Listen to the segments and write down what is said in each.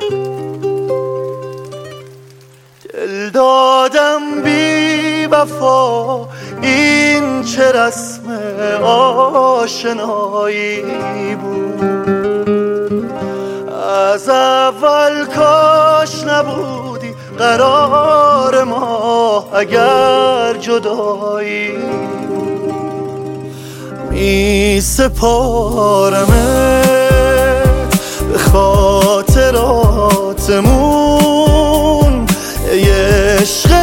دل دادم بی وفا، این چه رسم آشنایی بود. از اول کاش نبودی قرار ما اگر جدایی. می سپارمت به خاطراتمون، عشق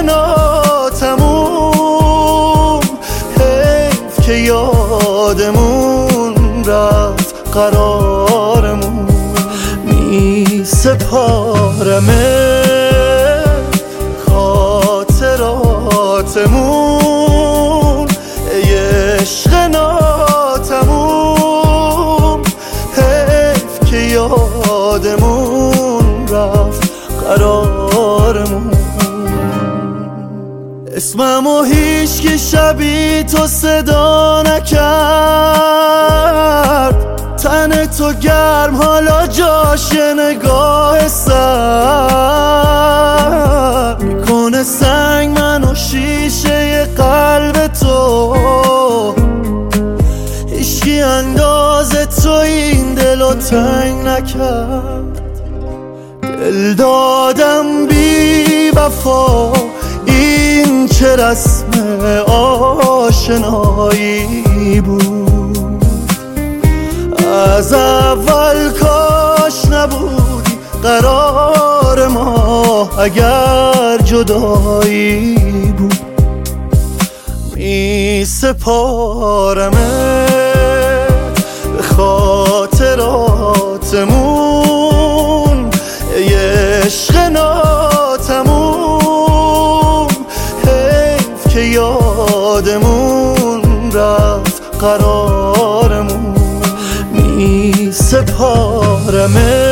ناتموم. حیف که یادمون رفت قرارمون. می سپارمت خاطراتمون، عشق ناتموم. حیف که یادمون رفت قرارمون. اسممو هیچ که شبیه تو صدا نکرد. تن تو گرم حالا جاش نگاه سر میکنه سنگ منو شیشه قلب تو. هیچکی انداز تو این دلو تنگ نکرد. دل دادم بی وفا، این چه رسم آشنایی بود. از اول کاش نبودی قرار ما اگر جدایی بود. می سپارمت به خاطراتمون، عشق ناتموم. حیف که یادمون رفت قرارمون. می سپارمت